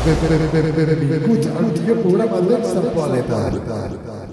Benvinguts al millor programa del planeta.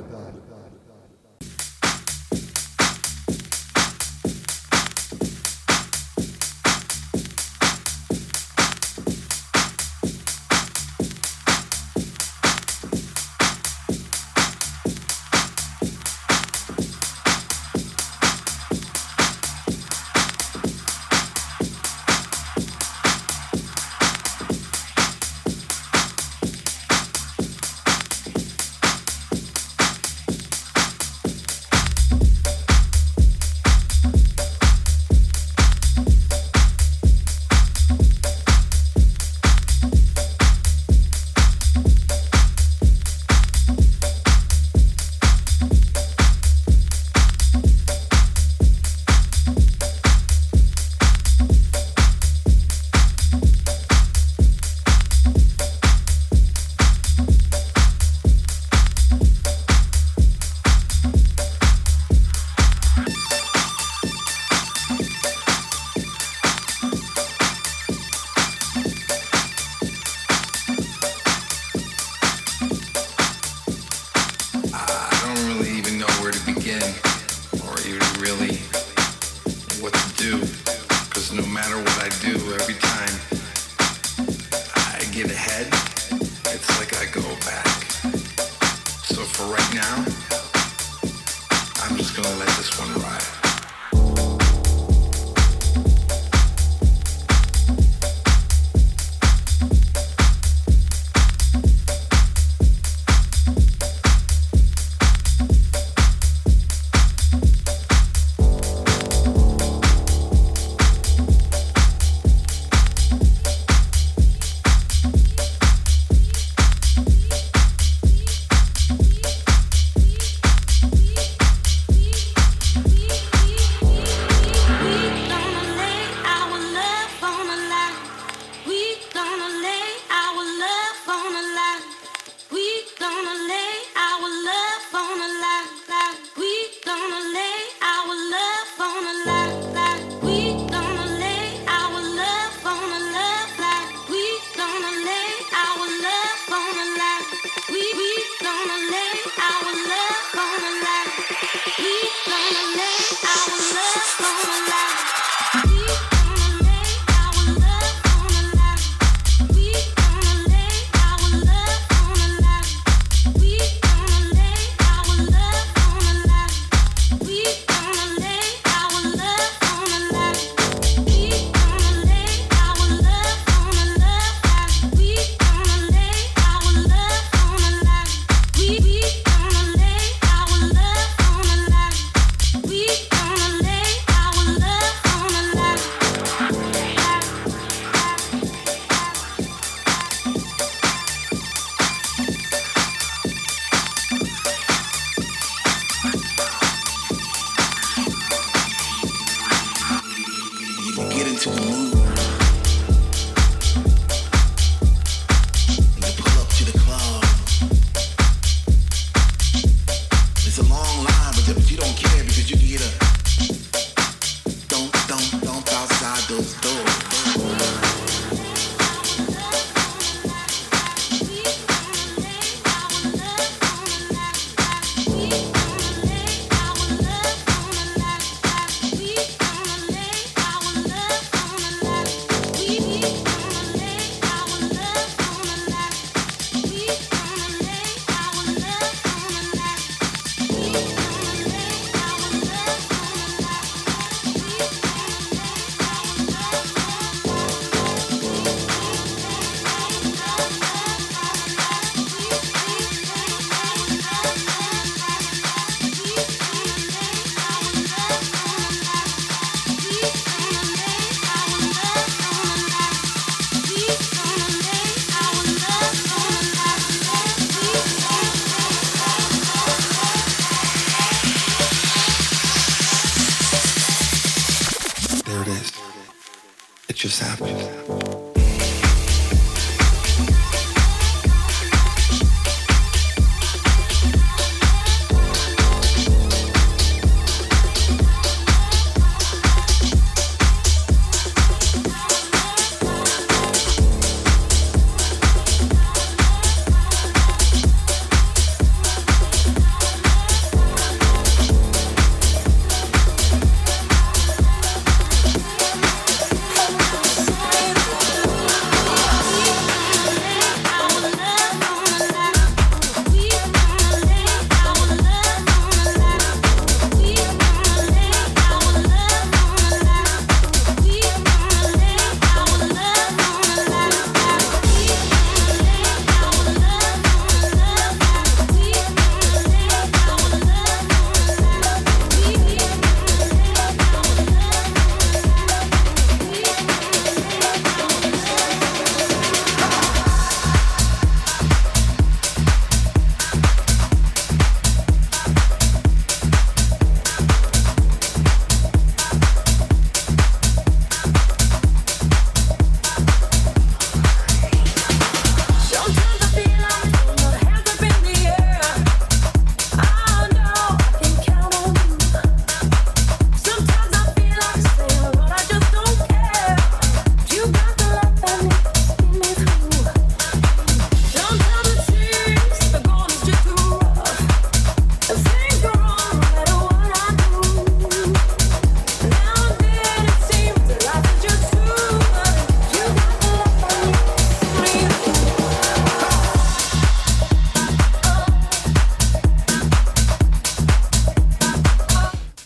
just happened.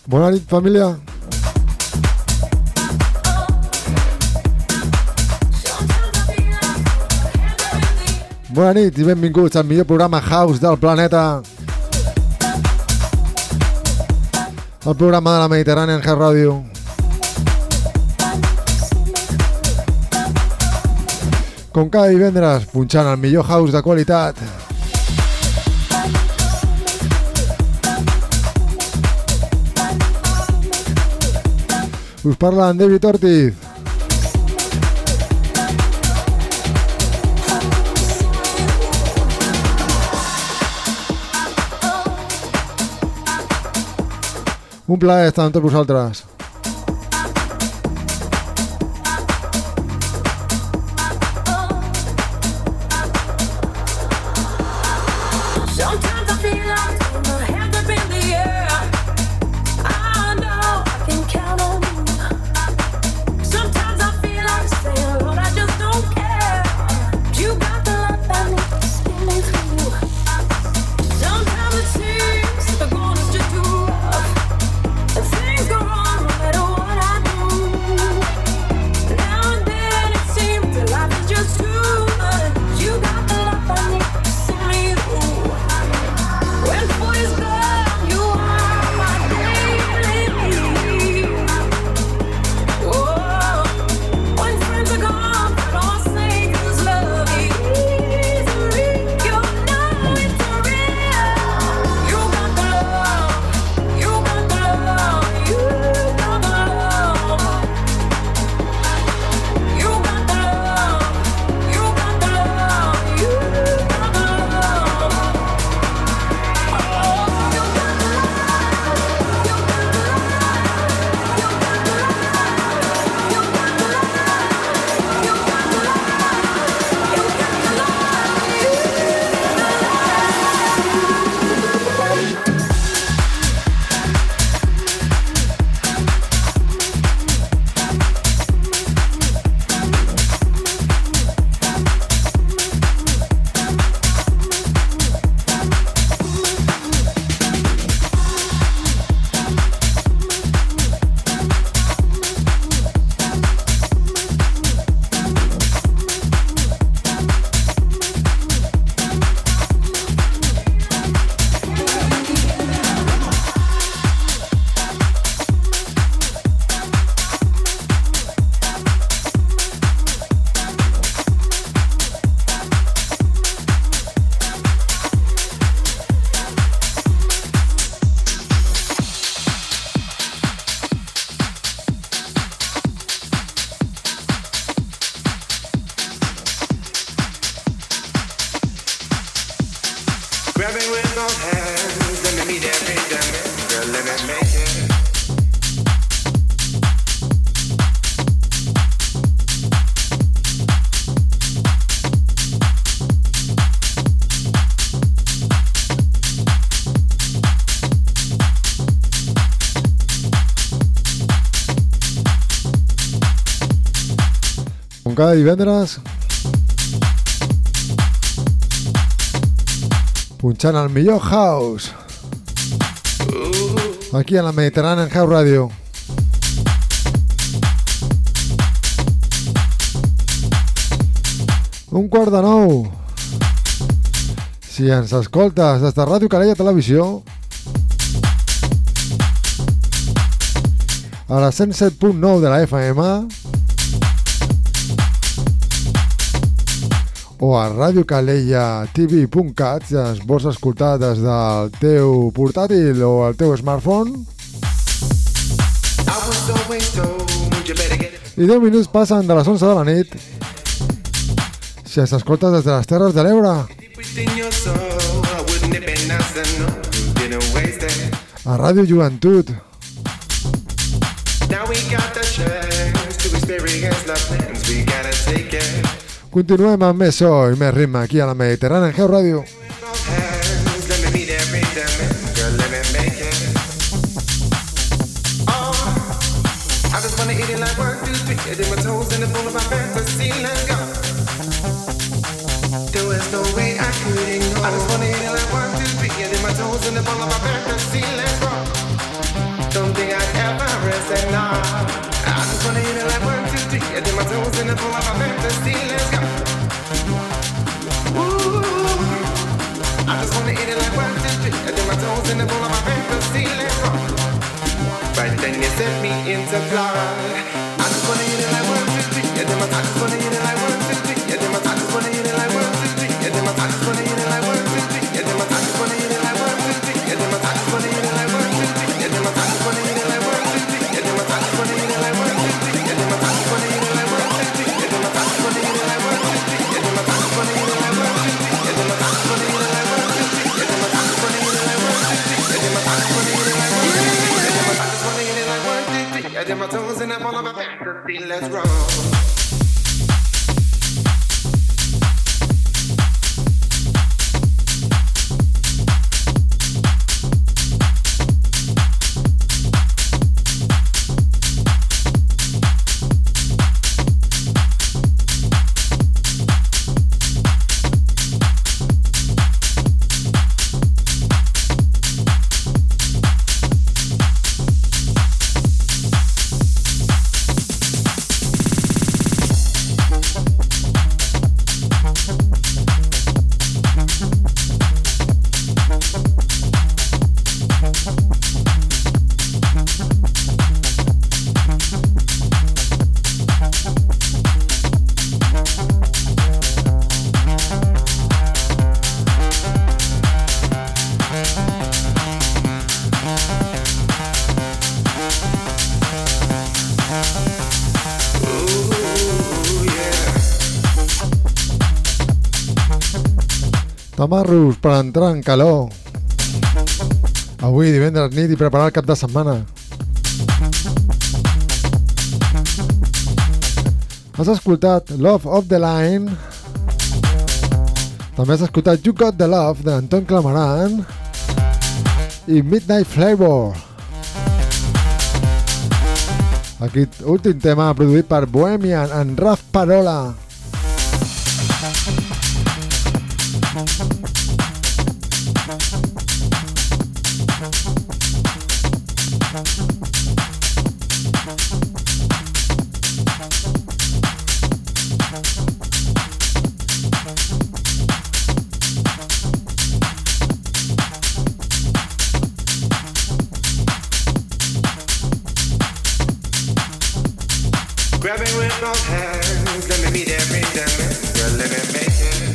Bona nit, família. Bona nit i benvinguts al millor programa House del planeta. El programa de la Mediterrània en House Radio. Com cada divendres, punxant el millor house de qualitat. Us parla en David Ortiz. Un plaer estar amb tots vosaltres. Cada divendres punxant el millor house aquí a la Mediterrània en House Radio. Un quart de nou. Si ens escoltes des de Ràdio Calella Televisió a la 107.9 de la FM o a radiocalellatv.cat si ens vols escoltar des del teu portàtil o el teu smartphone. I 10 minuts passen de les 11 de la nit si ens escoltes des de les Terres de l'Ebre. A Ràdio Joventut. Continuem amb més so i més ritme aquí a la Mediterrània en House Radio. Don't think I'd ever say no. I just wanna hit it like 1, 2, 3. I dip my toes in the pool of my fantasy. Let's go. Ooh. I just wanna hit it like 1, 2, 3. I dip my toes in the pool of my fantasy. Let's go. Right then you set me into flood. I just wanna hit it like 1, 2, 3. I just wanna hit it like 1, 2, 3. I just wanna hit it like 1, 2, 3. I just wanna hit it like 1, 2, 3. I just wanna hit it like 1, 2, 3. I just wanna hit it like 1, 2, 3. I just wanna hit it like 1, 2, 3. I just wanna hit it like 1, 2, 3. I just wanna hit it like 1, 2, 3. I just wanna hit it like 1, 2, 3. I just wanna hit it like 1, 2, 3. I just wanna hit it like 1, 2, 3. I just wanna hit it like 1, 2, 3. I just wanna hit it like 1, 2, 3. I dip my toes in that ball of my fantasy. Let's roll. Tamarros per entrar en calor. Avui divendres nit i preparar el cap de setmana. Has escoltat Love of the Line. També has escoltat You Got the Love d'Anton Clamaran i Midnight Flavor. Aquest últim tema produït per Bohemian en Raf Parola. Grab it with both hands, let me meet every dance. Girl, let me make it.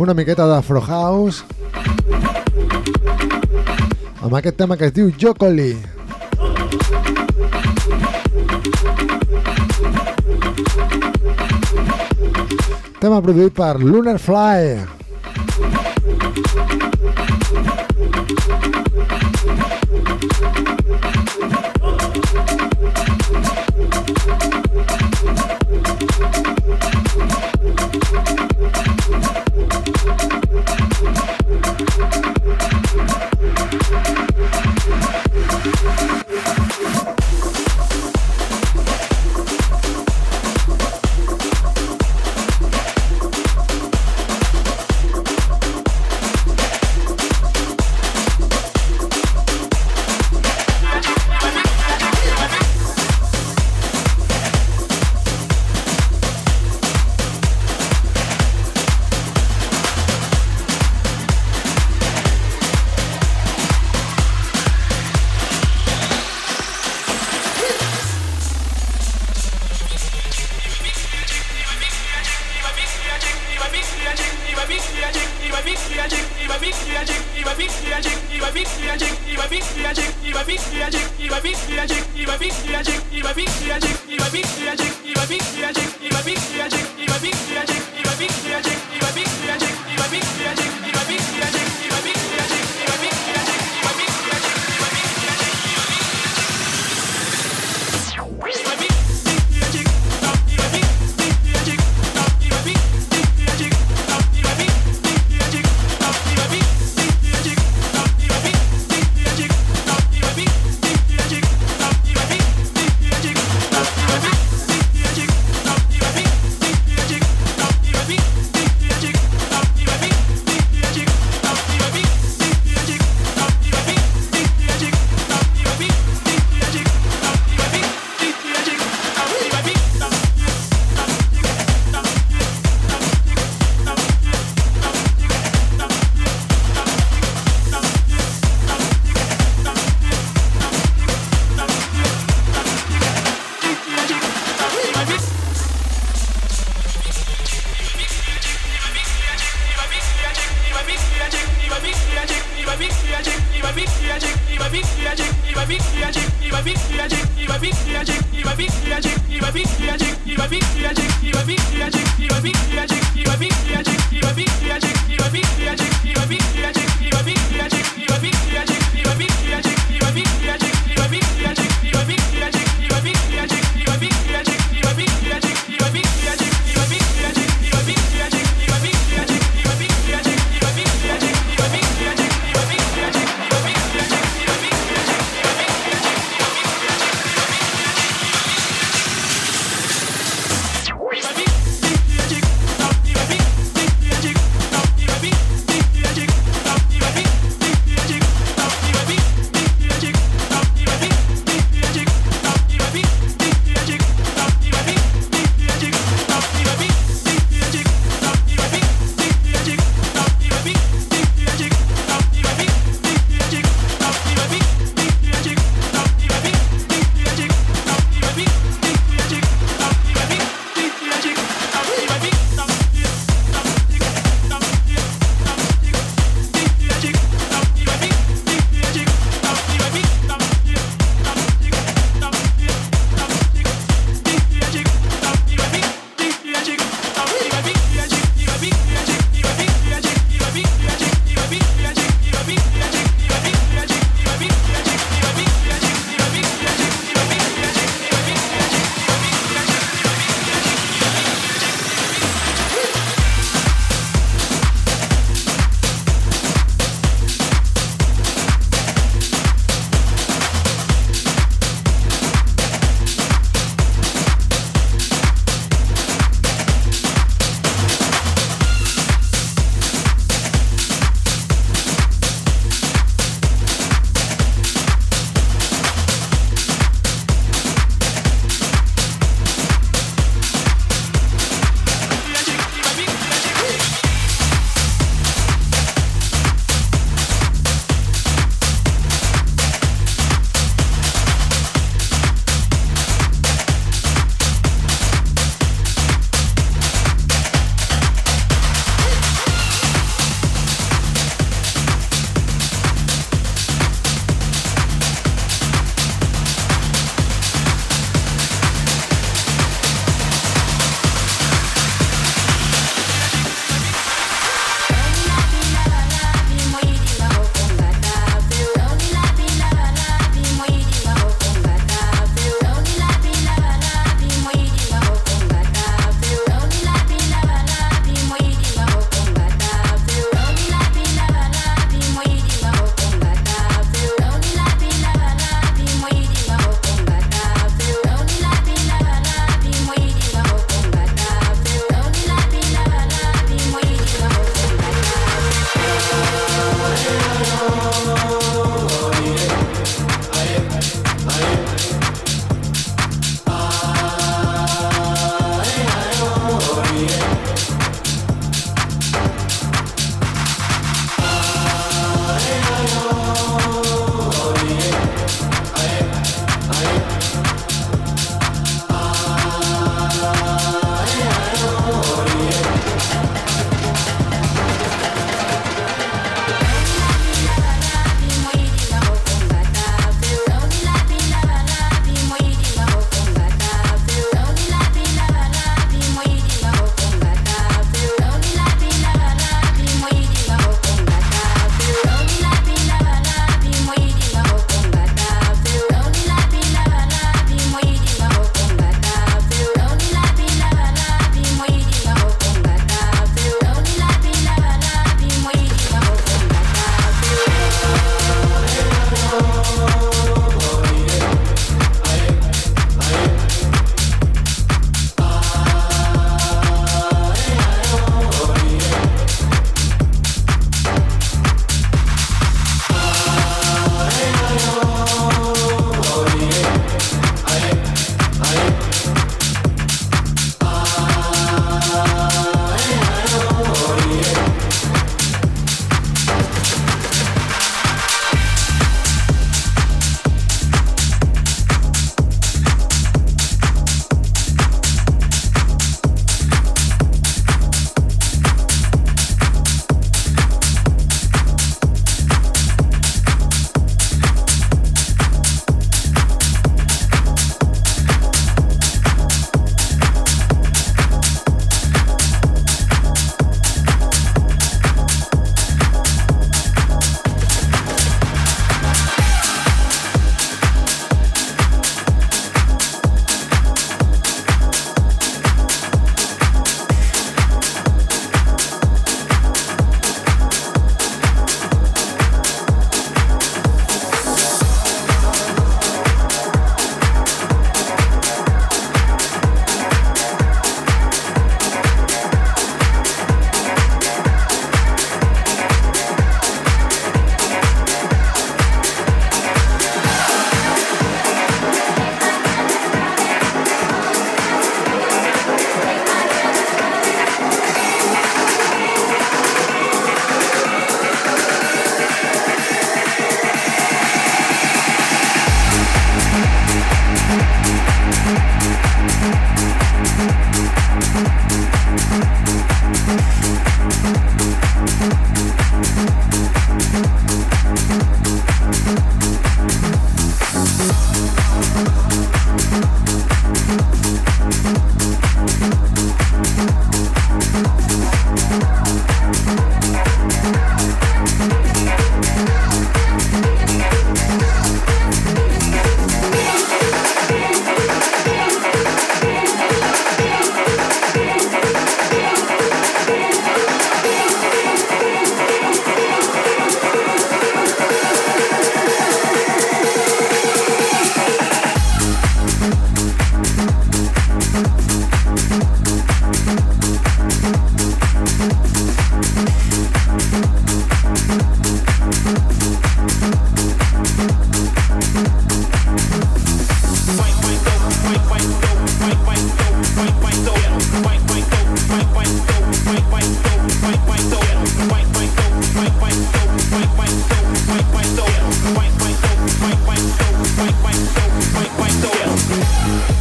una miqueta d'Afro House amb aquest tema que es diu Jocoli. Tema produït per Lunar Fly.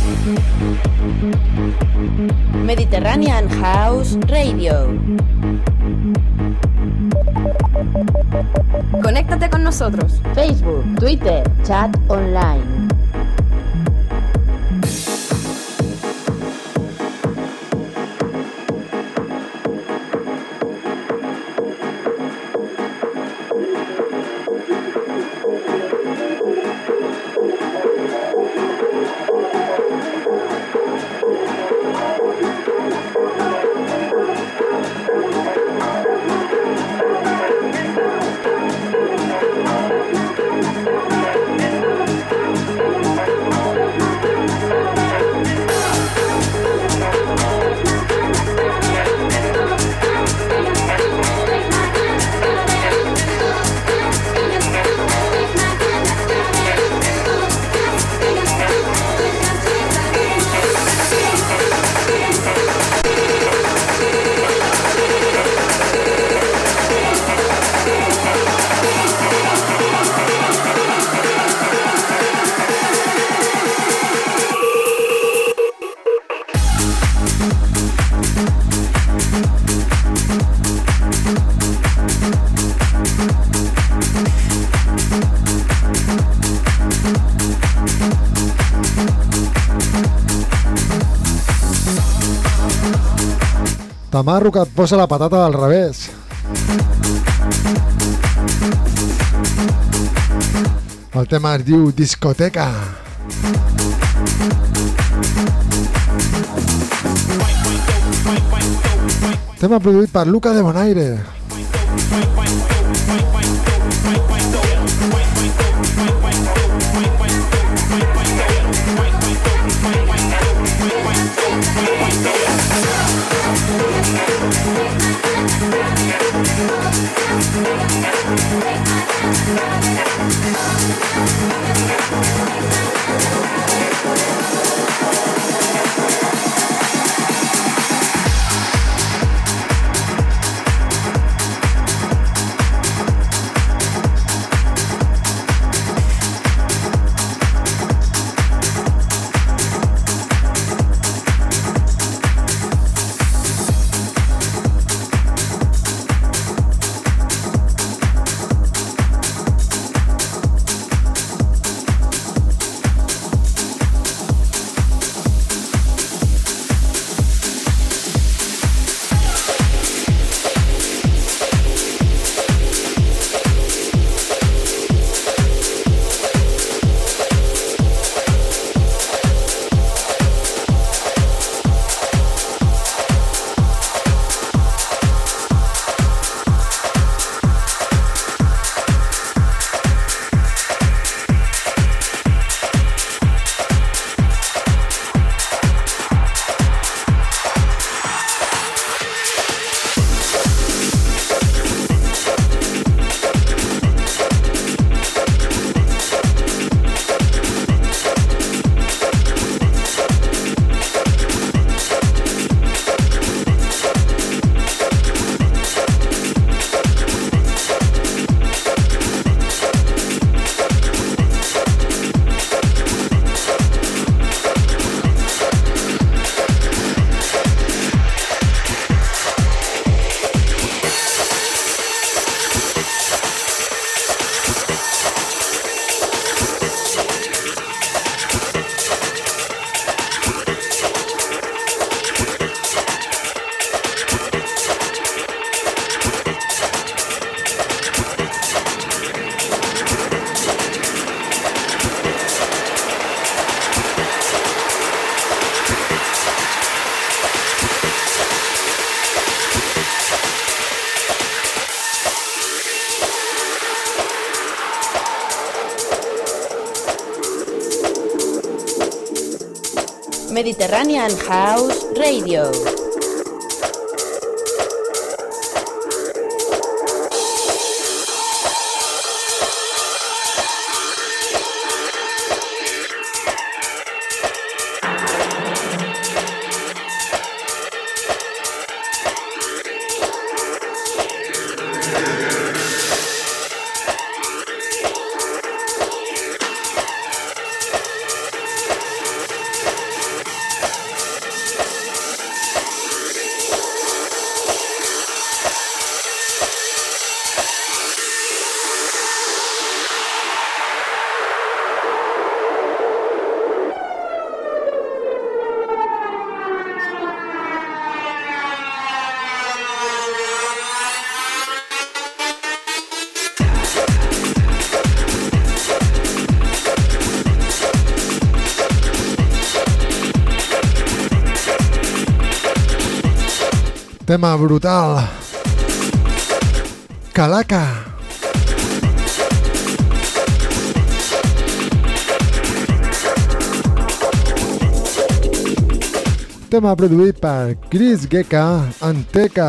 Mediterranean House Radio. Conéctate con nosotros. Facebook, Twitter, chat online. Tamarro que et posa la patata al revés. El tema es diu Discoteca. Tema produït per Luca de Bonaire. Mediterranean House Radio. Tema brutal. Calaca. Tema produït per Chris Gecka, Anteca.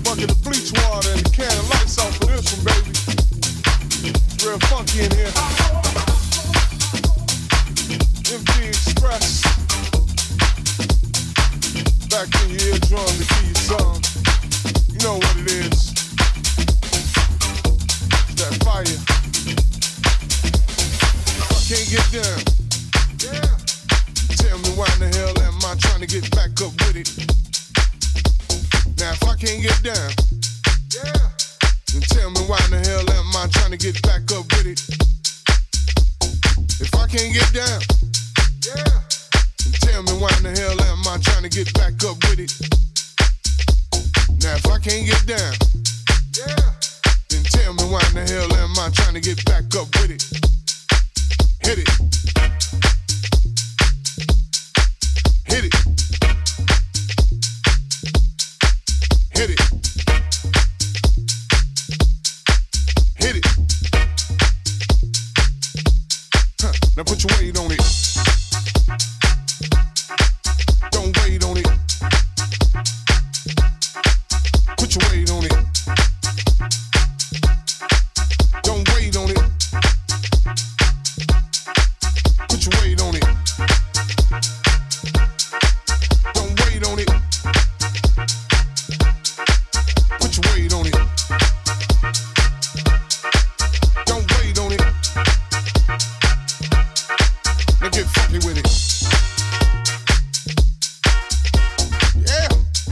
bucket of bleach water and a can of lights off for this one, baby. It's real funky in here. MG Express. Back in your eardrum to keep your song. You know what it is. It's that fire. I can't get down. Yeah. Tell me why in the hell am I trying to get back up with it? Now if I can't get down, yeah, then tell me why in the hell am I trying to get back up with it? If I can't get down, yeah, then tell me why in the hell am I trying to get back up with it? Now if I can't get down, yeah, then tell me why in the hell am I trying to get back up with it? Hit it. Hit it. Hit it. Hit it. Huh. Now put your weight on it. Don't wait on it. Put your weight on it. Don't wait on it. Put your weight on it. Don't wait on it. Put your weight on it. Don't wait on it. Now get funky with it. Yeah.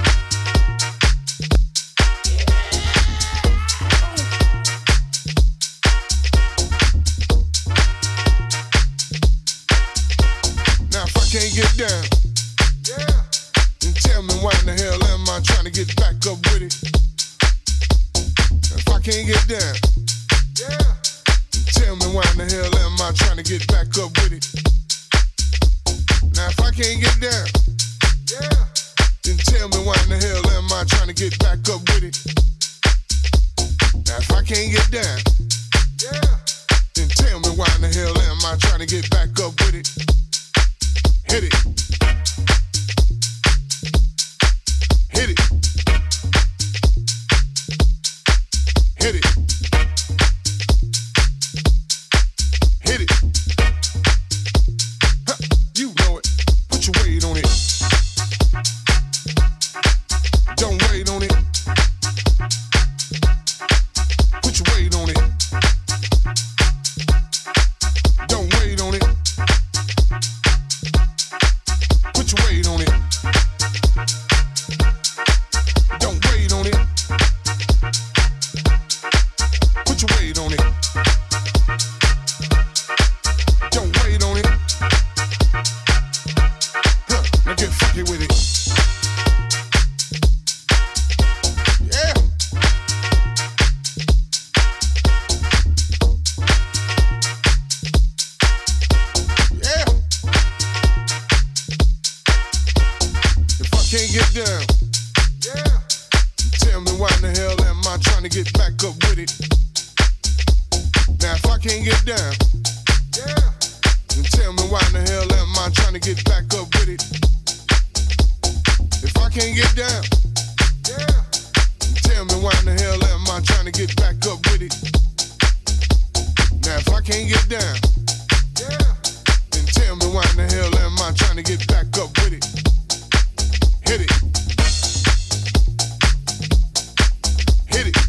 Now if I can't get down, yeah, then tell me why in the hell am I trying to get back up with it? If I can't get down, yeah, then tell me why in the hell am I trying to get back up with it? Now if I can't get down, yeah, then tell me why in the hell am I trying to get back up with it? Now if I can't get down, yeah, then tell me why in the hell am I trying to get back up with it? Hit it. Hit it. Hit it. Hit it. Huh. You know it. Put your weight on it. Don't wait on it. Put your weight on it. Don't wait on it. Put your weight on it. Don't wait on it. Put your weight on it. Don't wait on it. Huh. Now get funky with it. Yeah. Yeah. If I can't get down, yeah, tell me why in the hell am I trying to get back up with it? Now if I can't get down, yeah, then tell me why in the hell am I trying to get back up with it? If I can't get down, yeah, then tell me why in the hell am I trying to get back up with it? Now if I can't get down, yeah, then tell me why in the hell am I trying to get back up with it? Hit it. Hit it.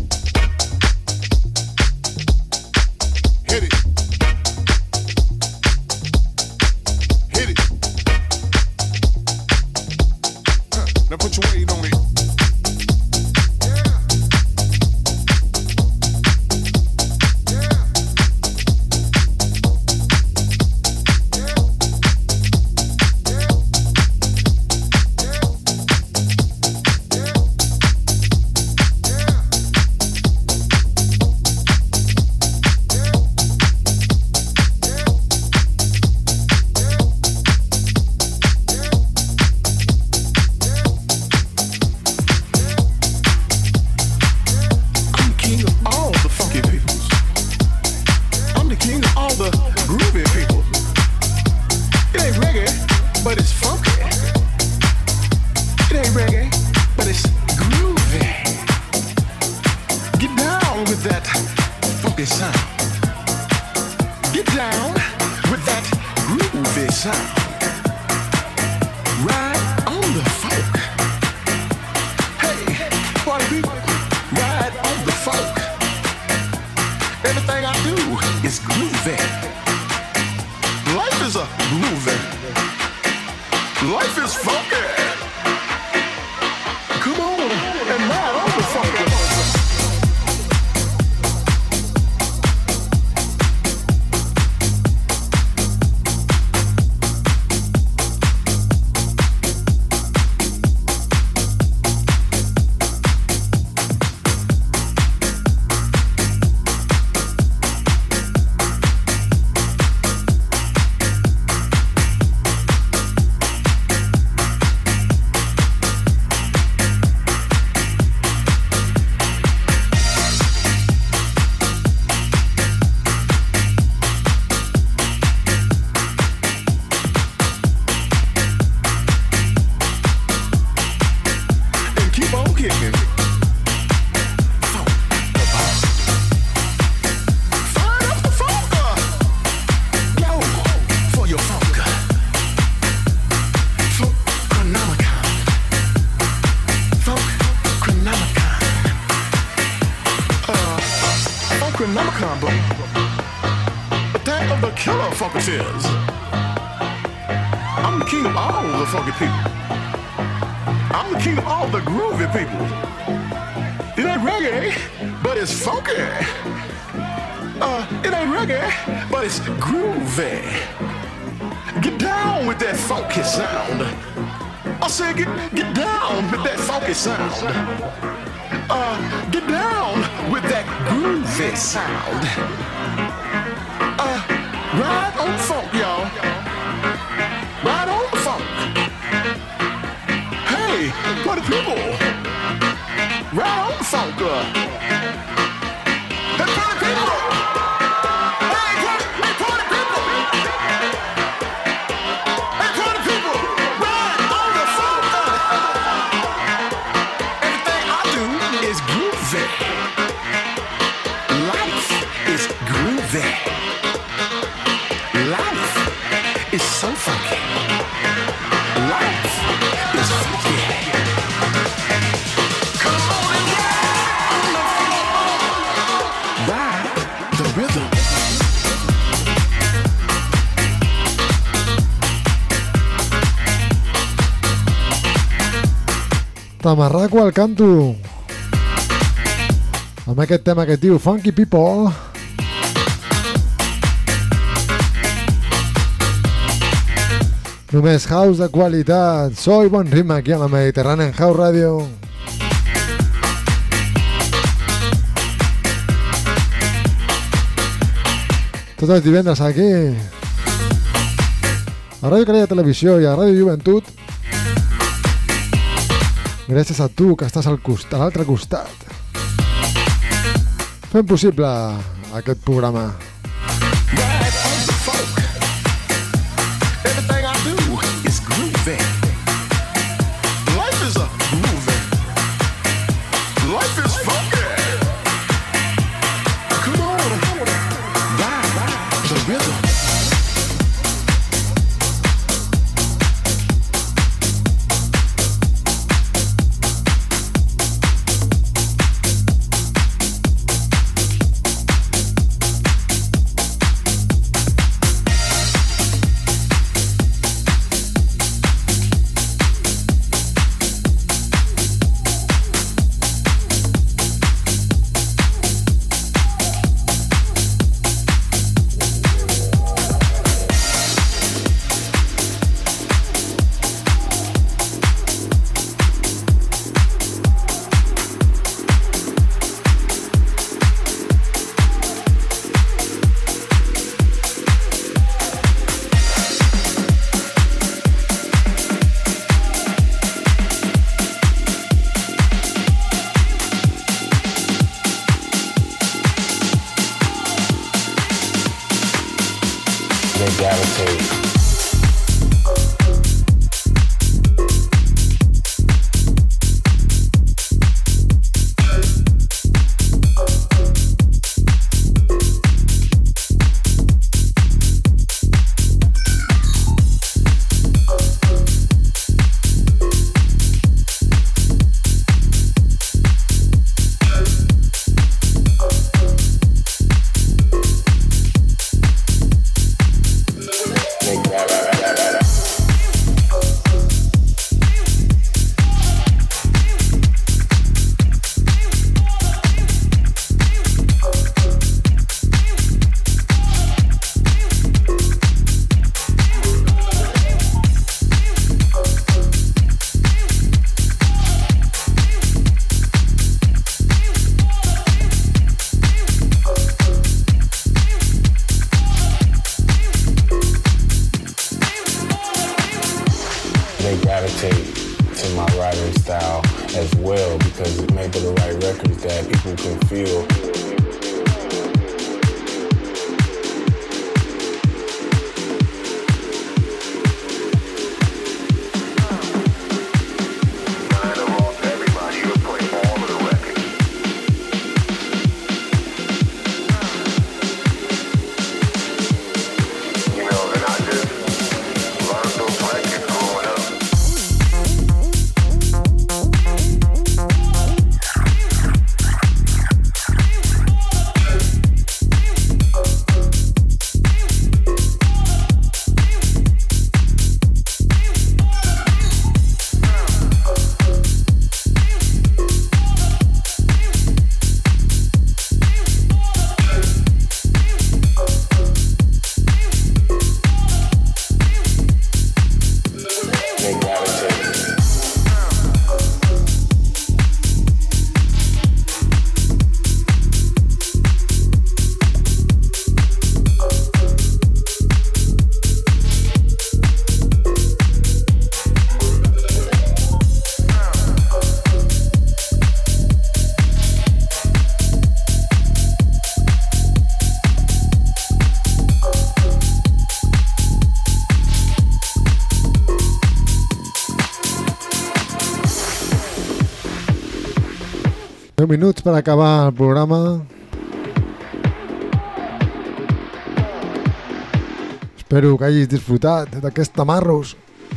Hit it. Hit it. Huh. Now put your weight on it. Yeah. Yeah. Yeah. Yeah. funky sound. Get down with that groovy sound. Ride on the funk. Hey, party people, ride on the funk. Everything I do is groovy. Life is a groovy. Life is funky. Come on and ride on the funky. I'm the king of all the funky people. I'm the king of all the groovy people. It ain't reggae, but it's funky. It ain't reggae, but it's groovy. Get down with that funky sound. I said get down with that funky sound. Get down with that groovy sound. Ride on the funk, y'all. Ride on the funk. Hey, party people. Ride on the funk. Hey, party people. Hey, party people. Hey, party people. Ride on the funk. Everything I do is groovy. Life is groovy. Life is so funky. Life is funky. Come on and ride the rhythm. Tamarraco al canto. Amb aquest tema que es diu Funky People. Només house de qualitat, so i bon ritme aquí a la Mediterranean House Radio. Tots els divendres aquí a Ràdio Calella Televisió i a Ràdio Joventut. Gràcies a tu que estàs a l'altre costat. Fem possible aquest programa. Life is a movie. Life is funky. Come on, ride the rhythm. that people can feel. Minuts per acabar el programa. Espero que hagis disfrutat d'aquests tamarros.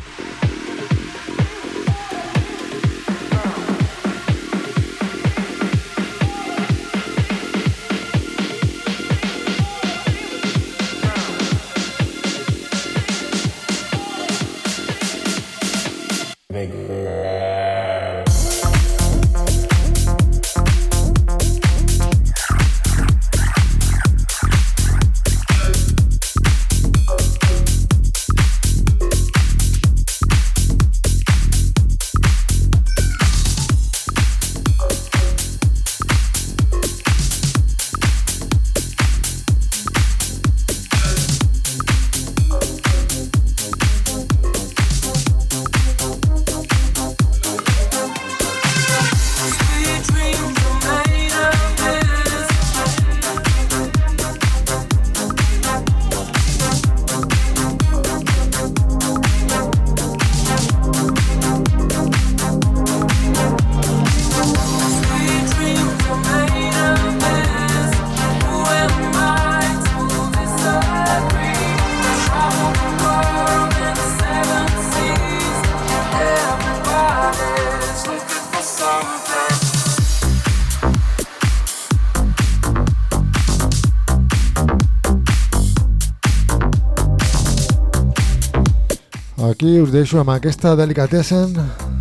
Aquí us deixo amb aquesta Delicatessen,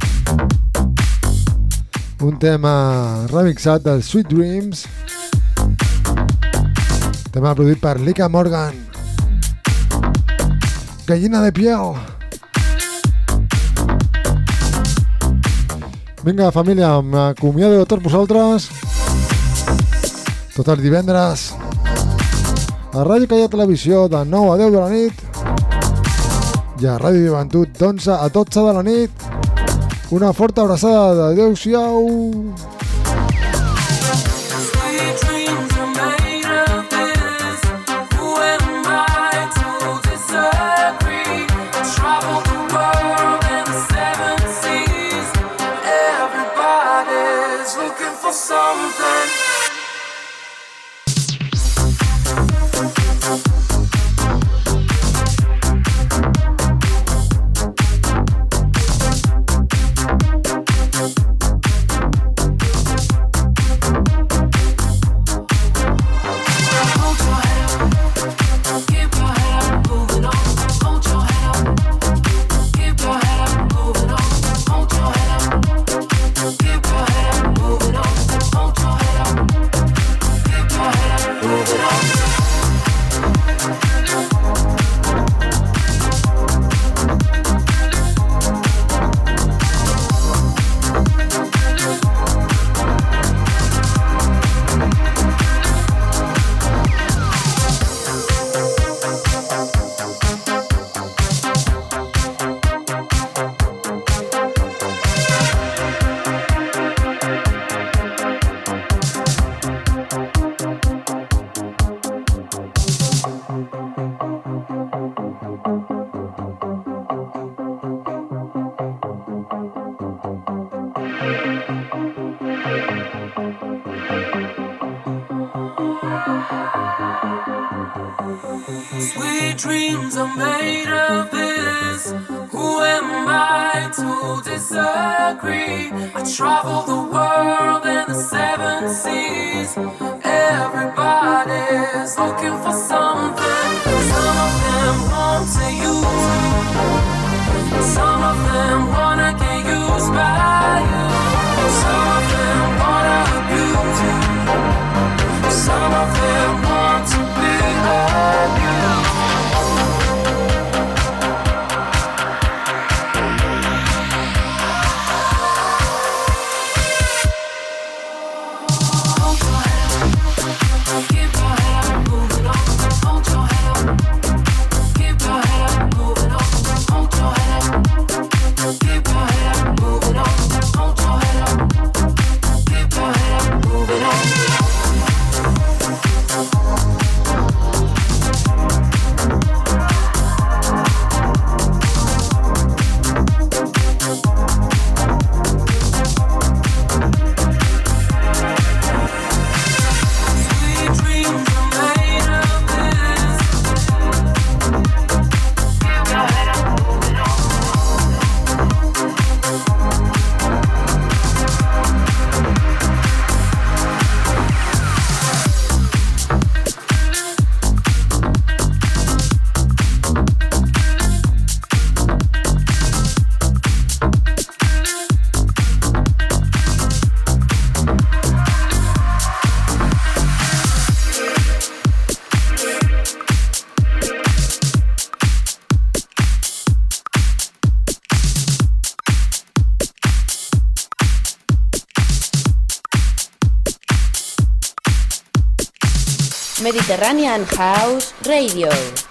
un tema remixat del Sweet Dreams, tema produït per Lika Morgan. Gallina de piel. Vinga, família, m'acomiado de tots vosaltres tots els divendres a Ràdio Calella Televisió de 9 a 10 de la nit i a Ràdio Joventut d'11 a 12 de la nit. Una forta abraçada. Adéu-siau. Hold your head up. Sweet dreams are made of this. Who am I to disagree? I travel the world and the seven seas. Everybody's looking for something. Some of them want to use you. Some of them wanna get used by you. Some of them wanna abuse you. Some of them want to be abused. Mediterranean House Radio.